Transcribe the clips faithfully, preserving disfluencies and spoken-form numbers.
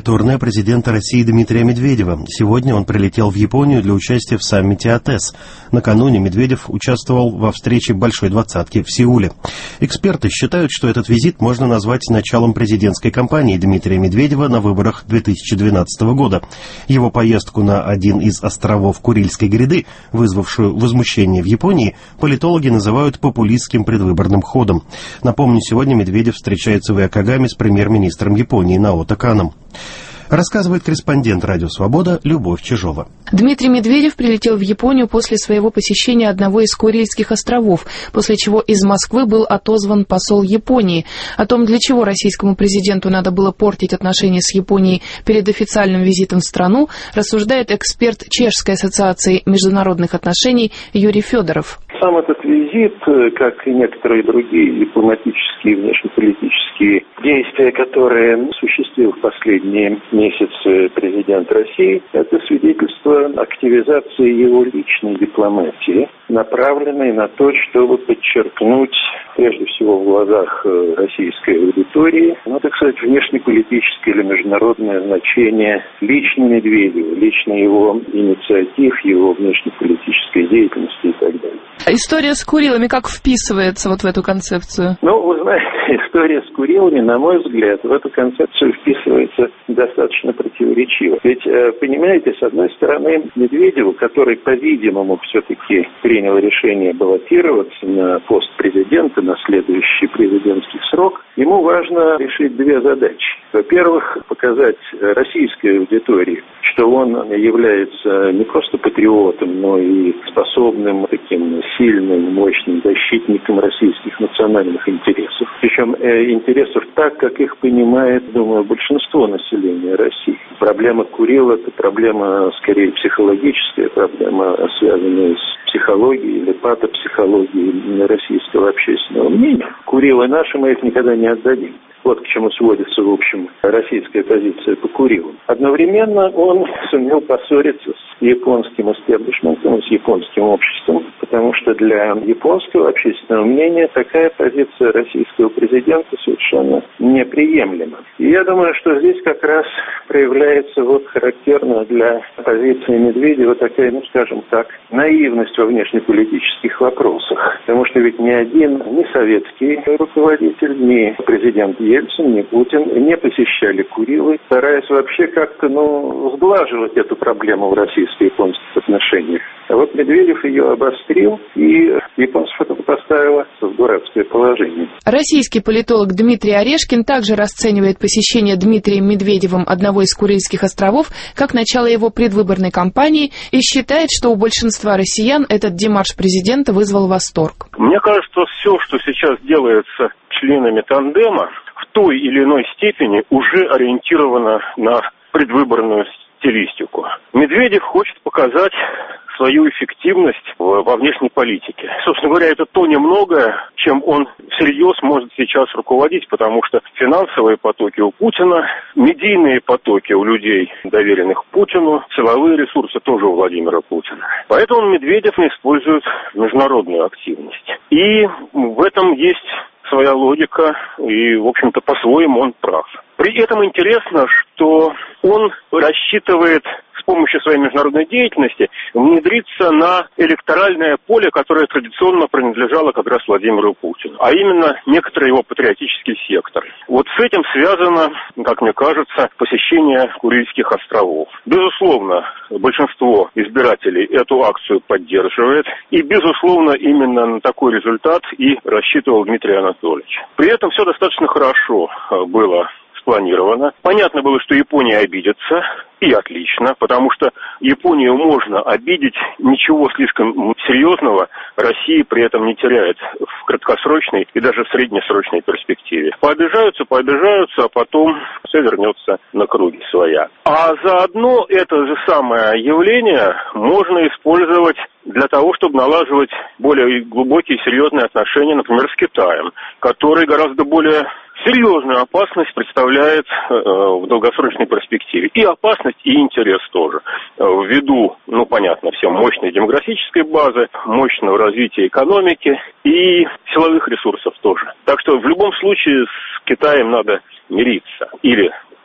турне президента России Дмитрия Медведева. Сегодня он прилетел в Японию для участия в саммите АТЭС. Накануне Медведев участвовал во встрече Большой двадцатки в Сеуле. Эксперты считают, что этот визит можно назвать началом президентской кампании Дмитрия Медведева на выборах две тысячи двенадцатого года. Его поездку на один из островов Курильской гряды, вызвавшую возмущение в Японии, политологи называют популистским предвыборным ходом. Напомню, сегодня Медведев встречается в Иокогаме с премьер-министром Японии Наото Каном. Рассказывает корреспондент «Радио Свобода» Любовь Чижова. Дмитрий Медведев прилетел в Японию после своего посещения одного из Курильских островов, после чего из Москвы был отозван посол Японии. О том, для чего российскому президенту надо было портить отношения с Японией перед официальным визитом в страну, рассуждает эксперт Чешской ассоциации международных отношений Юрий Федоров. Сам этот визит, как и некоторые другие дипломатические и внешнеполитические действия, которые осуществил в последние месяцы президент России, это свидетельство активизации его личной дипломатии, направленной на то, чтобы подчеркнуть, прежде всего в глазах российской аудитории, ну, так сказать, внешнеполитическое или международное значение лично Медведева, лично его инициатив, его внешнеполитической деятельности и так далее. История с Курилами как вписывается вот в эту концепцию? Ну, вы знаете, история с Курилами, на мой взгляд, в эту концепцию вписывается достаточно противоречиво. Ведь, понимаете, с одной стороны, Медведеву, который, по-видимому, все-таки принял решение баллотироваться на пост президента, на следующий президентский срок, ему важно решить две задачи. Во-первых, показать российской аудитории, что он является не просто патриотом, но и способным таким сильным, мощным защитником российских национальных интересов. Причем э, интересов так, как их понимает, думаю, большинство населения России. Проблема Курил – это проблема, скорее, психологическая, проблема, связанная с психологией или патопсихологией российского общественного мнения. Курилы наши, мы их никогда не отдадим. Вот к чему сводится, в общем, российская позиция по Курилам. Одновременно он сумел поссориться с японским истеблишментом, с японским обществом, потому что для японского общественного мнения такая позиция российского президента совершенно неприемлема. И я думаю, что здесь как раз проявляется вот характерная для позиции Медведева такая, ну скажем так, наивность во внешнеполитических вопросах. Потому что ведь ни один, ни советский руководитель, ни президент Ельцин, ни Путин не посещали Курилы, стараясь вообще как-то, ну, сглаживать эту проблему в российско-японских отношениях. А вот Медведев ее обострил, и японцев это поставило в дурацкое положение. Российский политолог Дмитрий Орешкин также расценивает посещение Дмитрием Медведевым одного из Курильских островов как начало его предвыборной кампании и считает, что у большинства россиян этот демарш президента вызвал восторг. Мне кажется, все, что сейчас делается членами тандема, в той или иной степени уже ориентировано на предвыборную стилистику. Медведев хочет показать свою эффективность во внешней политике. Собственно говоря, это то немногое, чем он всерьез может сейчас руководить, потому что финансовые потоки у Путина, медийные потоки у людей, доверенных Путину, силовые ресурсы тоже у Владимира Путина. Поэтому Медведев не использует международную активность. И в этом есть своя логика, и, в общем-то, по-своему он прав. При этом интересно, что он рассчитывает с помощью своей международной деятельности внедриться на электоральное поле, которое традиционно принадлежало как раз Владимиру Путину, а именно некоторый его патриотический сектор. Вот с этим связано, как мне кажется, посещение Курильских островов. Безусловно, большинство избирателей эту акцию поддерживает, и, безусловно, именно на такой результат и рассчитывал Дмитрий Анатольевич. При этом все достаточно хорошо было спланировано. Понятно было, что Япония обидится, и отлично, потому что Японию можно обидеть, ничего слишком серьезного Россия при этом не теряет в краткосрочной и даже в среднесрочной перспективе. Пообижаются, пообижаются, а потом все вернется на круги своя. А заодно это же самое явление можно использовать для того, чтобы налаживать более глубокие и серьезные отношения, например, с Китаем, который гораздо более серьезную опасность представляет э, в долгосрочной перспективе. И опасность, и интерес тоже. Э, ввиду, ну, понятно всем, мощной демографической базы, мощного развития экономики и силовых ресурсов тоже. Так что в любом случае с Китаем надо мириться или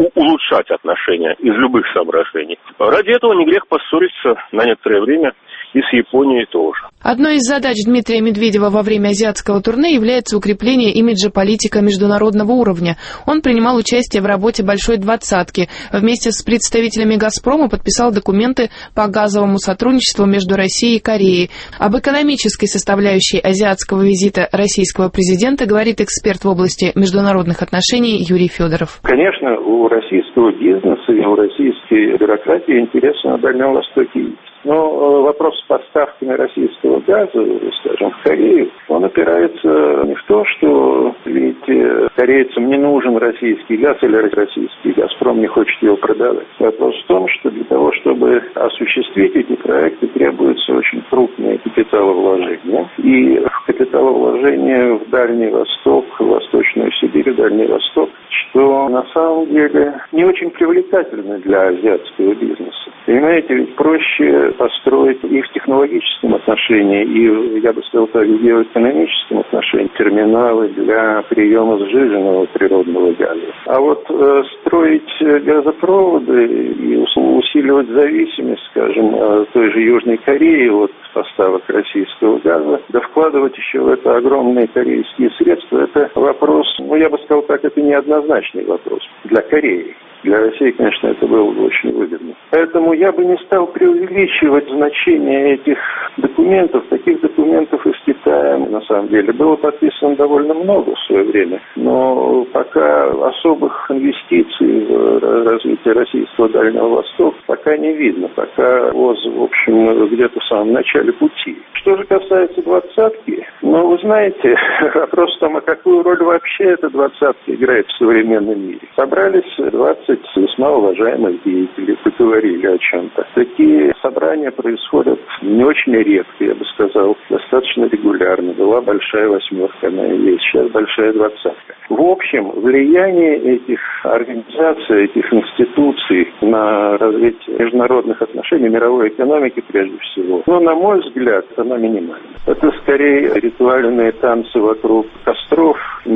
улучшать отношения из любых соображений. Ради этого не грех поссориться на некоторое время и с Японией тоже. Одной из задач Дмитрия Медведева во время азиатского турне является укрепление имиджа политика международного уровня. Он принимал участие в работе «Большой двадцатки». Вместе с представителями «Газпрома» подписал документы по газовому сотрудничеству между Россией и Кореей. Об экономической составляющей азиатского визита российского президента говорит эксперт в области международных отношений Юрий Федоров. Конечно, у российского бизнеса и у российской бюрократии интересы на Дальнем Востоке есть. Но вопрос с поставками российского газа, скажем, в Корею, он опирается не в то, что, видите, корейцам не нужен российский газ или российский «Газпром» не хочет его продавать. Вопрос в том, что для того, чтобы осуществить эти проекты, требуются очень крупные капиталовложения. И капиталовложения в Дальний Восток, в Восточную Сибирь, Дальний Восток, что на самом деле не очень привлекательны для азиатского бизнеса. Понимаете, ведь проще построить и в технологическом отношении, и, я бы сказал так, в геоэкономическом отношении терминалы для приема сжиженного природного газа. А вот э, строить газопроводы и усиливать зависимость, скажем, той же Южной Кореи от поставок российского газа, да вкладывать еще в это огромные корейские средства, это вопрос, ну, я бы сказал так, это неоднозначный вопрос для Кореи. Для России, конечно, это было бы очень выгодно. Поэтому я бы не стал преувеличивать значение этих документов. Таких документов из Китая, на самом деле, было подписано довольно много в свое время. Но пока особых инвестиций в развитие российского Дальнего Востока пока не видно. Пока ВОЗ, в общем, где-то в самом начале пути. Что же касается двадцатки, ну, вы знаете, вопрос в том, а какую роль вообще эта двадцатка играет в современном мире. Собрались двадцать весьма уважаемых деятелей, поговорили о чем-то. Такие собрания происходят не очень редко, я бы сказал, достаточно регулярно. Была большая восьмерка, она и есть, сейчас большая двадцатка. В общем, влияние этих организаций, этих институций на развитие международных отношений, мировой экономики прежде всего, ну, на мой взгляд, оно минимально. Это скорее ритуальные танцы вокруг костров,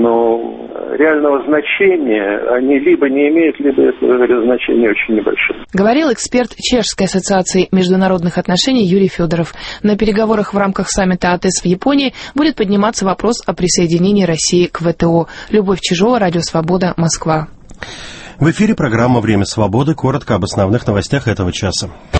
но реального значения они либо не имеют, либо это значение очень небольшое. Говорил эксперт Чешской ассоциации международных отношений Юрий Федоров. На переговорах в рамках саммита АТЭС в Японии будет подниматься вопрос о присоединении России к ВТО. Любовь Чижова, Радио Свобода, Москва. В эфире программа «Время свободы». Коротко об основных новостях этого часа.